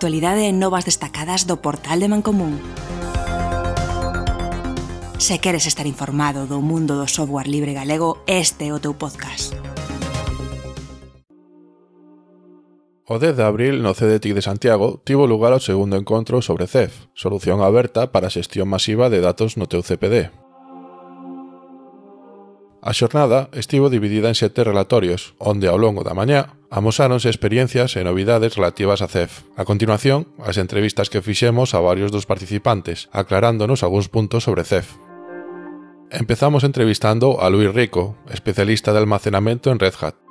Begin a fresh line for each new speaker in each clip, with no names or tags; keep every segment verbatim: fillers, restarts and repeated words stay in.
actualidade e novas destacadas do portal de Mancomún. Se queres estar informado do mundo do software libre galego, este é o teu podcast.
O dez de abril, no C D T I C de Santiago, tivo lugar o segundo encontro sobre C E F, solución aberta para a xestión masiva de datos no teu C P D. A xornada estivo dividida en sete relatorios, onde ao longo da mañá amosáronse experiencias e novidades relativas a C E F. A continuación, as entrevistas que fixemos a varios dos participantes, aclarándonos algúns puntos sobre C E F. Empezamos entrevistando a Luis Rico, especialista de almacenamento en Red Hat.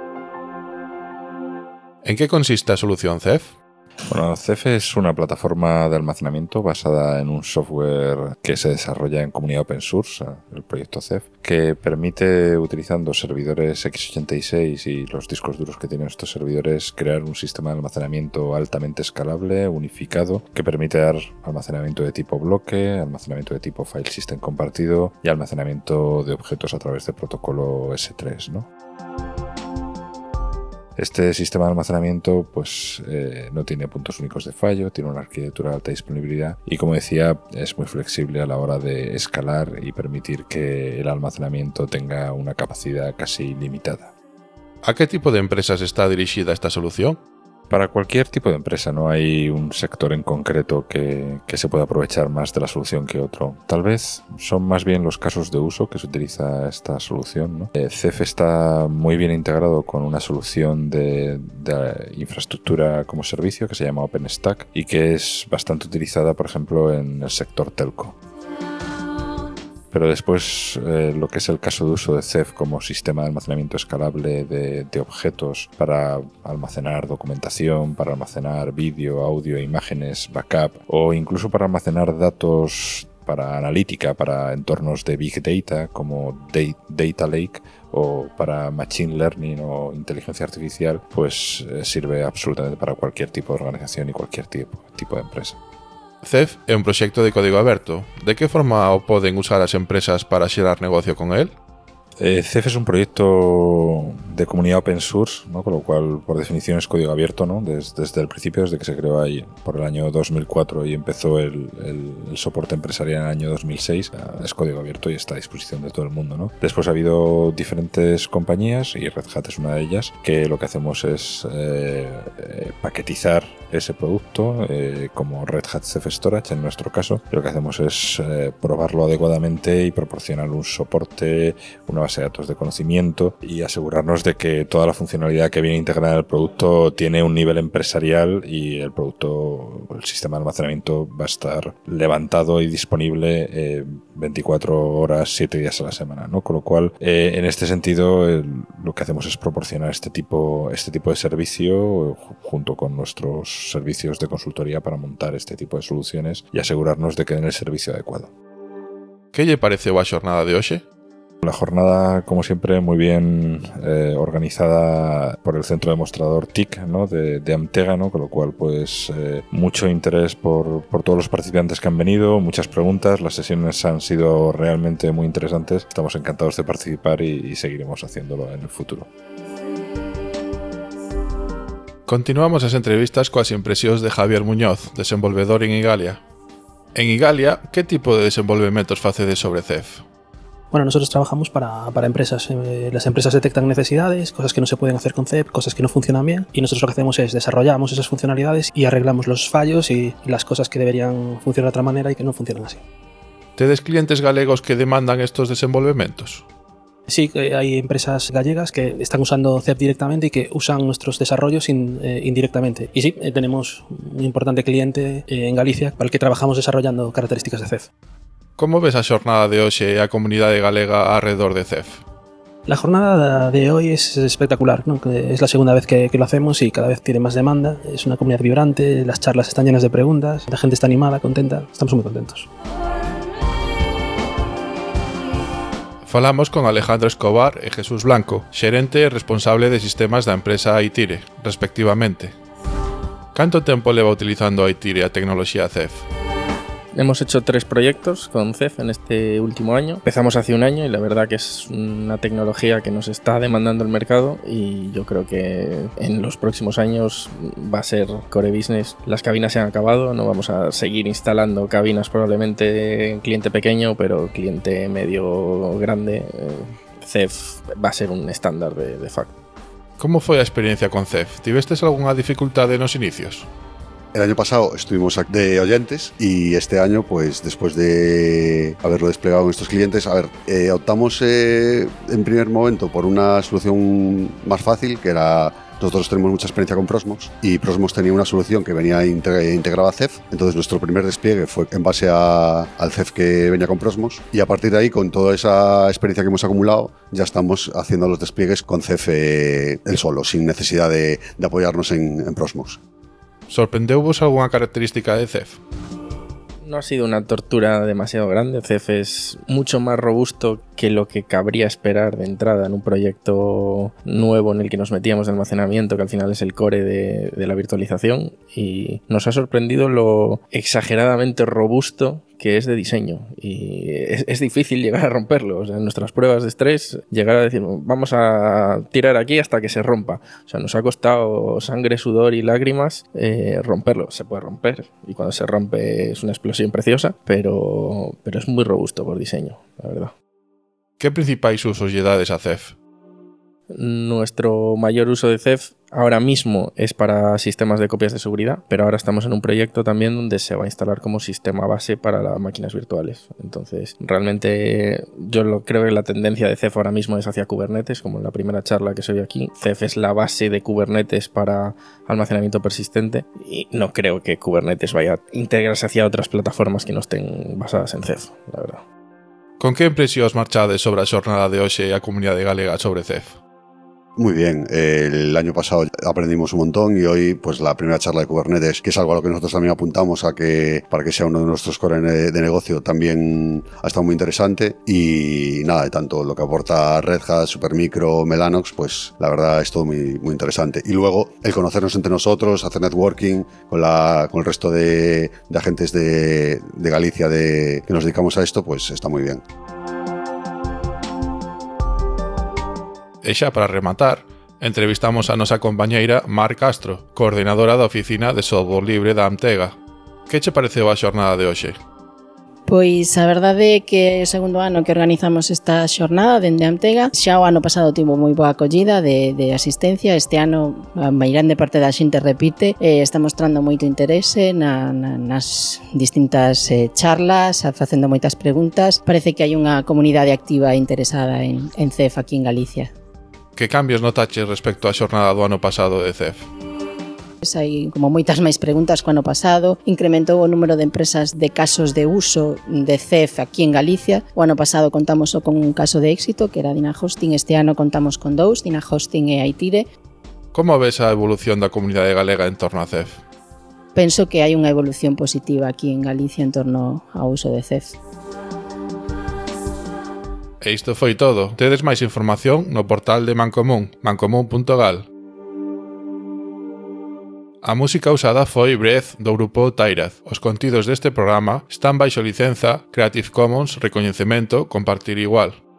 ¿En qué consiste a solución C E F?
Bueno, C E F es una plataforma de almacenamiento basada en un software que se desarrolla en comunidad open source, el proyecto C E F, que permite, utilizando servidores equis ochenta y seis y los discos duros que tienen estos servidores, crear un sistema de almacenamiento altamente escalable, unificado, que permite dar almacenamiento de tipo bloque, almacenamiento de tipo file system compartido y almacenamiento de objetos a través del protocolo ese tres, ¿no? Este sistema de almacenamiento pues, eh, no tiene puntos únicos de fallo, tiene una arquitectura de alta disponibilidad y, como decía, es muy flexible a la hora de escalar y permitir que el almacenamiento tenga una capacidad casi ilimitada.
¿A qué tipo de empresas está dirigida esta solución?
Para cualquier tipo de empresa, no hay un sector en concreto que, que se pueda aprovechar más de la solución que otro. Tal vez son más bien los casos de uso que se utiliza esta solución, ¿no? Eh, C E F está muy bien integrado con una solución de, de infraestructura como servicio que se llama OpenStack y que es bastante utilizada, por ejemplo, en el sector telco. Pero después, eh, lo que es el caso de uso de C E F como sistema de almacenamiento escalable de, de objetos para almacenar documentación, para almacenar vídeo, audio, imágenes, backup o incluso para almacenar datos para analítica, para entornos de Big Data como Data Lake o para Machine Learning o inteligencia artificial, pues eh, sirve absolutamente para cualquier tipo de organización y cualquier tipo, tipo de empresa.
C E F é un proxecto de código aberto. De que forma o poden usar as empresas para xerar negocio con el?
Eh, C E F es un proyecto de comunidad open source, ¿no? Con lo cual, por definición, es código abierto, ¿no? Des, desde el principio, desde que se creó ahí por el año dos mil cuatro y empezó el, el, el soporte empresarial en el año dos mil seis, es código abierto y está a disposición de todo el mundo, ¿no? Después ha habido diferentes compañías, y Red Hat es una de ellas, que lo que hacemos es eh, eh, paquetizar ese producto eh, como Red Hat C E F Storage en nuestro caso. Y lo que hacemos es eh, probarlo adecuadamente y proporcionar un soporte, una base de datos de conocimiento y asegurarnos de que toda la funcionalidad que viene integrada en el producto tiene un nivel empresarial y el producto, el sistema de almacenamiento va a estar levantado y disponible eh, veinticuatro horas, siete días a la semana, ¿no? Con lo cual, eh, en este sentido, eh, lo que hacemos es proporcionar este tipo, este tipo de servicio junto con nuestros servicios de consultoría para montar este tipo de soluciones y asegurarnos de que den el servicio adecuado.
Que lle pareceu a xornada de hoxe?
La jornada, como siempre, muy bien eh, organizada por el centro demostrador T I C, ¿no? de, de Amtega, ¿no? Con lo cual, pues, eh, mucho interés por, por todos los participantes que han venido, muchas preguntas, las sesiones han sido realmente muy interesantes. Estamos encantados de participar y, y seguiremos haciéndolo en el futuro.
Continuamos as entrevistas coas impresións de Javier Muñoz, desenvolvedor en Igalia. En Igalia, que tipo de desenvolvementos facedes sobre C E F?
Bueno, nosotros trabajamos para, para empresas. Eh, las empresas detectan necesidades, cosas que no se pueden hacer con C E F, cosas que no funcionan bien, y nosotros lo que hacemos es desarrollamos esas funcionalidades y arreglamos los fallos y, y las cosas que deberían funcionar de otra manera y que no funcionan así.
Tedes clientes galegos que demandan estos desenvolvementos?
Sí, hay empresas gallegas que están usando C E F directamente y que usan nuestros desarrollos in, eh, indirectamente. Y sí, eh, tenemos un importante cliente eh, en Galicia para el que trabajamos desarrollando características de C E F.
Como ves a xornada de hoxe e a comunidade galega alrededor de C E F?
La jornada de hoy es espectacular, ¿no? Es la segunda vez que, que lo hacemos y cada vez tiene más demanda. Es una comunidad vibrante, las charlas están llenas de preguntas, la gente está animada, contenta, estamos muy contentos.
Falamos con Alejandro Escobar e Jesús Blanco, xerente e responsable de sistemas da empresa Aitire, respectivamente. Canto tempo leva utilizando Aitire a tecnoloxía C E F?
Hemos hecho tres proyectos con C E F en este último año. Empezamos hace un año y la verdad que es una tecnología que nos está demandando el mercado y yo creo que en los próximos años va a ser core business. Las cabinas se han acabado, no vamos a seguir instalando cabinas probablemente en cliente pequeño, pero cliente medio grande, C E F va a ser un estándar de, de facto.
Como foi a experiencia con C E F? Tivestes algunha dificultade nos inicios?
El año pasado estuvimos de oyentes y este año, pues después de haberlo desplegado en estos clientes, a ver, eh, optamos eh, en primer momento por una solución más fácil, que era, nosotros tenemos mucha experiencia con Prosmos y Prosmos tenía una solución que venía integrada a C E F, entonces nuestro primer despliegue fue en base a, al C E F que venía con Prosmos y a partir de ahí, con toda esa experiencia que hemos acumulado, ya estamos haciendo los despliegues con C E F eh, él solo, sin necesidad de, de apoyarnos en, en Prosmos.
Sorprendeuvos algunha característica de C E F?
No ha sido una tortura demasiado grande. C E F es mucho más robusto que lo que cabría esperar de entrada en un proyecto nuevo en el que nos metíamos de almacenamiento, que al final es el core de, de la virtualización, y nos ha sorprendido lo exageradamente robusto que es de diseño y es, es difícil llegar a romperlo. O sea, en nuestras pruebas de estrés, llegar a decir vamos a tirar aquí hasta que se rompa. O sea, nos ha costado sangre, sudor y lágrimas eh, romperlo. Se puede romper y cuando se rompe es una explosión preciosa, pero, pero es muy robusto por diseño, la verdad.
¿Qué principais usos lle dades a C E F?
Nuestro mayor uso de C E F ahora mismo es para sistemas de copias de seguridad, pero ahora estamos en un proyecto también donde se va a instalar como sistema base para las máquinas virtuales. Entonces, realmente yo lo, creo que la tendencia de C E F ahora mismo es hacia Kubernetes, como en la primera charla que se vio aquí. C E F es la base de Kubernetes para almacenamiento persistente y no creo que Kubernetes vaya a integrarse hacia otras plataformas que no estén basadas en C E F, la verdad.
Con que impresións marchades sobre a xornada de hoxe e a comunidade galega sobre C E F?
Muy bien, el año pasado aprendimos un montón y hoy pues la primera charla de Kubernetes, que es algo a lo que nosotros también apuntamos a que para que sea uno de nuestros core de negocio, también ha estado muy interesante y nada, de tanto lo que aporta Red Hat, Supermicro, Mellanox, pues la verdad es todo muy, muy interesante. Y luego el conocernos entre nosotros, hacer networking con, la, con el resto de, de agentes de, de Galicia de, que nos dedicamos a esto, pues está muy bien.
E xa para rematar, entrevistamos a nosa compañeira Mar Castro, coordinadora da Oficina de Software Libre da Amtega. Que che pareceu a xornada de hoxe?
Pois a verdade é que é o segundo ano que organizamos esta xornada dende Amtega. Xa o ano pasado tivo moi boa acollida de, de asistencia. Este ano a grande parte da xente repite e está mostrando moito interese na, na, nas distintas eh, charlas, facendo moitas preguntas. Parece que hai unha comunidade activa e interesada en, en C E F aquí en Galicia.
Que cambios notaches respecto á xornada do ano pasado de C E F?
Hai como moitas máis preguntas que o ano pasado. Incrementou o número de empresas de casos de uso de C E F aquí en Galicia. O ano pasado contamos con un caso de éxito que era DynaHosting. Este ano contamos con dous, DynaHosting e Aitire.
Como ves a evolución da comunidade galega en torno a C E F?
Penso que hai unha evolución positiva aquí en Galicia en torno ao uso de C E F.
E isto foi todo. Tedes máis información no portal de Mancomún, mancomún punto gal. A música usada foi Breath do grupo Tairaz. Os contidos deste programa están baixo licenza Creative Commons Recoñecemento Compartir Igual.